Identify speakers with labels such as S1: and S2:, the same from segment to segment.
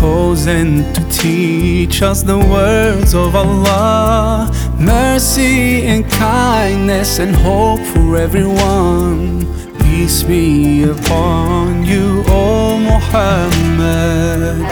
S1: chosen to teach us the words of Allah, mercy and kindness and hope for everyone. Peace be upon you, O Muhammad.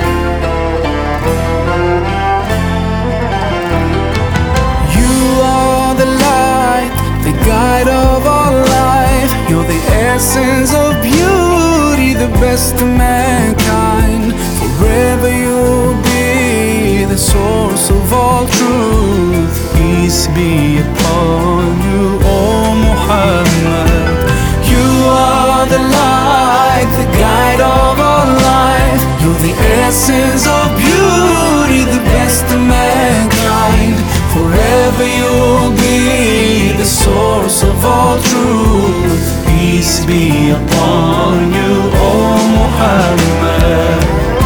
S1: You are the light, the guide of our life. You're the essence of beauty, the best of mankind. Forever you'll be the source of all truth. Peace be upon you, O Muhammad. You are the light, the guide of our life. You're the essence of beauty, the best of mankind. Forever you'll be the source of all truth. Peace be upon you, O Muhammad.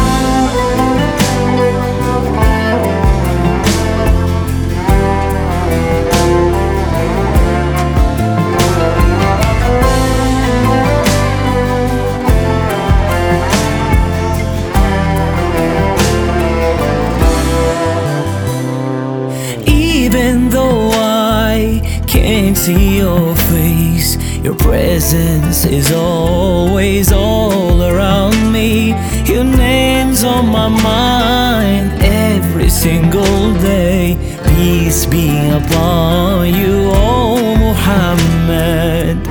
S2: Even though I can't see your face, your presence is always all around me. Your name's on my mind every single day. Peace be upon you, O Muhammad.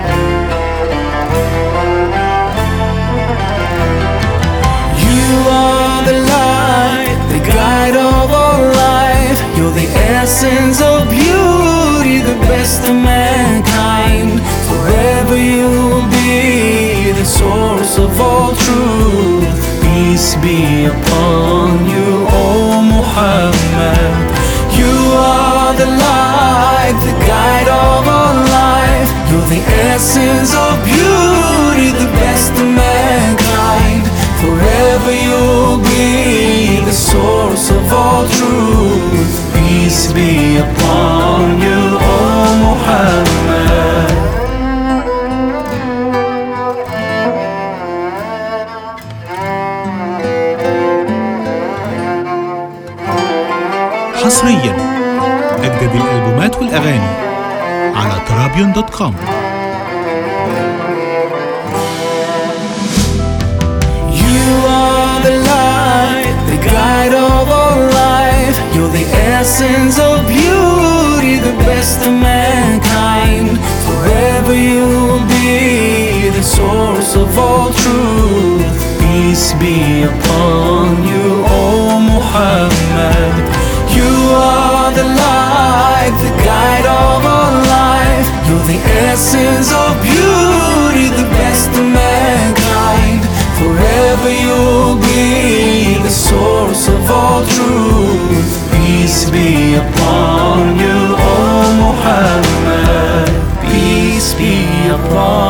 S1: You are the light, the guide of our life. You're the essence of beauty, the best of mankind. Forever you'll be the source of all truth. Peace be upon you, O Muhammad. You are the light, the guide of our life. You're the essence of beauty, the best of mankind. Forever you'll be the source of all truth. Peace be upon you, O Muhammad.
S3: حصريا أجدد الألبومات والأغاني على tarabion.com.
S1: You are the light, the guide of our life. You're the essence of beauty, the best of mankind. Forever you'll be the source of all truth. Peace be upon you, O Muhammad. You are the light, the guide of our life. You're the essence of beauty, the best of mankind. Forever you'll be the source of all truth. Peace be upon you, O Muhammad. Peace be upon